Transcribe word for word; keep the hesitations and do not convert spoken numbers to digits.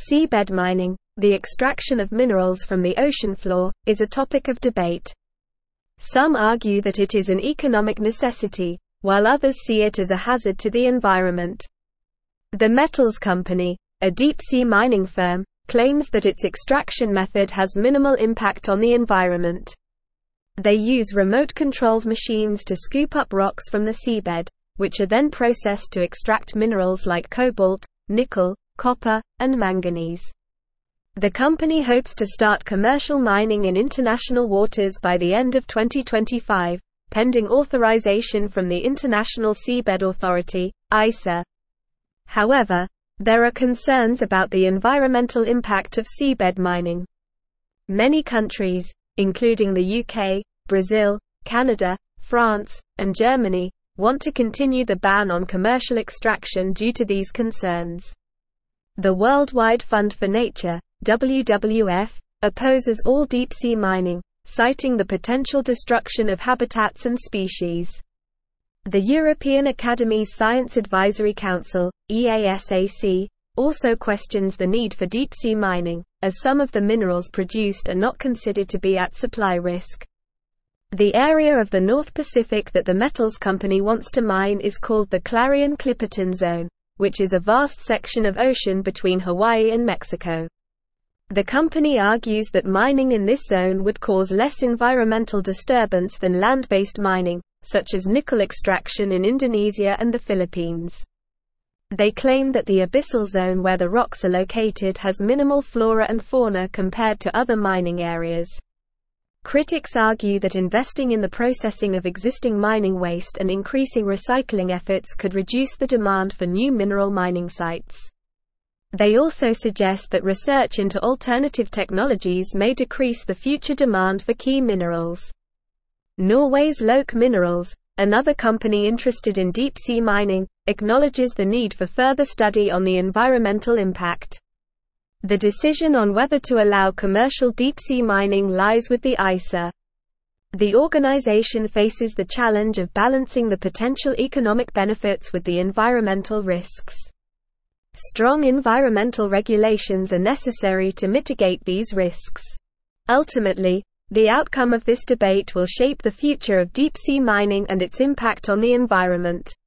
Seabed mining, the extraction of minerals from the ocean floor, is a topic of debate. Some argue that it is an economic necessity, while others see it as a hazard to the environment. The Metals Company, a deep-sea mining firm, claims that its extraction method has minimal impact on the environment. They use remote-controlled machines to scoop up rocks from the seabed, which are then processed to extract minerals like cobalt, nickel, copper, and manganese. The company hopes to start commercial mining in international waters by the end of twenty twenty-five, pending authorization from the International Seabed Authority, I S A. However, there are concerns about the environmental impact of seabed mining. Many countries, including the U K, Brazil, Canada, France, and Germany, want to continue the ban on commercial extraction due to these concerns. The Worldwide Fund for Nature, W W F, opposes all deep-sea mining, citing the potential destruction of habitats and species. The European Academy's Science Advisory Council, E A S A C, also questions the need for deep-sea mining, as some of the minerals produced are not considered to be at supply risk. The area of the North Pacific that the Metals Company wants to mine is called the Clarion-Clipperton Zone, which is a vast section of ocean between Hawaii and Mexico. The company argues that mining in this zone would cause less environmental disturbance than land-based mining, such as nickel extraction in Indonesia and the Philippines. They claim that the abyssal zone where the rocks are located has minimal flora and fauna compared to other mining areas. Critics argue that investing in the processing of existing mining waste and increasing recycling efforts could reduce the demand for new mineral mining sites. They also suggest that research into alternative technologies may decrease the future demand for key minerals. Norway's Loke Minerals, another company interested in deep-sea mining, acknowledges the need for further study on the environmental impact. The decision on whether to allow commercial deep-sea mining lies with the I S A. The organization faces the challenge of balancing the potential economic benefits with the environmental risks. Strong environmental regulations are necessary to mitigate these risks. Ultimately, the outcome of this debate will shape the future of deep-sea mining and its impact on the environment.